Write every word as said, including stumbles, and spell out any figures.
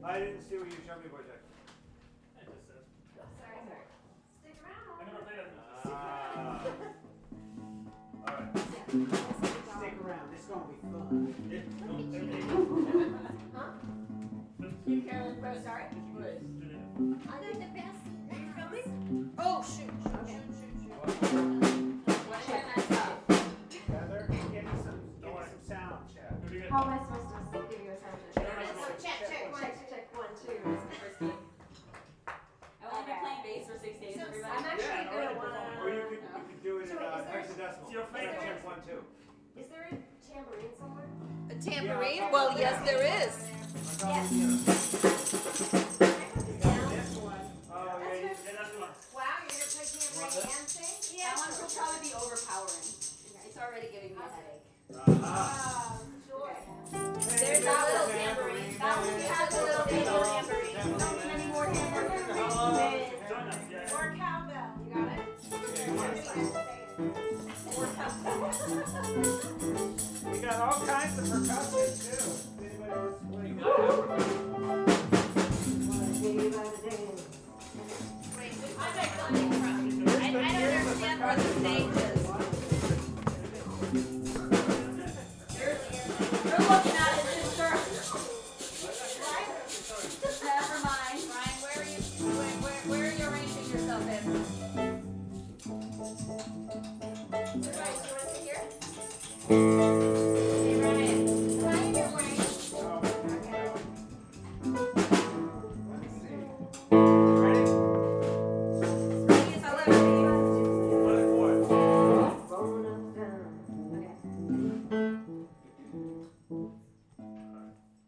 I didn't see what you showed me, Wojtek. I just said. Sorry, sorry. Stick around. I never played that. Ah. Alright. Stick around. This is gonna be fun. Yeah, no, Huh? You Carolyn, press. Sorry? Push. I got the best. Are you filming? Oh, shoot. Okay. Shoot, shoot, shoot. What did I mess up? Heather, give me some, give me some sound check. How am I supposed to give you a sound check? Check, Check, check, one, check, check, one, two. This is the first game. I've only been playing bass for six days, So everybody. I'm actually Yeah, gonna already wanna. Or you could, you could do it So in wait, uh, is there- hexadecimal. It's your favorite. Check one, two. Is there a tambourine somewhere? A tambourine? Yeah, Well, yeah. yes, there is. Yes. Down this one. Oh, yeah, you, Yeah, that's the one. Wow, you're gonna play tambourine and sing? That one will probably be overpowering. It's already giving me a headache. uh-huh. Ah, joy. There's a little tambourine. That one has a little tambourine. Don't need any more tambourine. Join us, yeah. Or cowbell. You got it? Or cowbell. We got all kinds of percussion too. Anybody wants to play? Wait, I might not be from. I, I don't understand where the stage is. You're, you're looking at it, sister. Never mind. Ryan, where are you? Where, where, where are you arranging yourself in? Ryan, do you want to sit here? Hey, Ryan. Ryan, you're wearing. Oh, Okay. let me see. Ready? Ready as I'll ever be. One and four. Okay.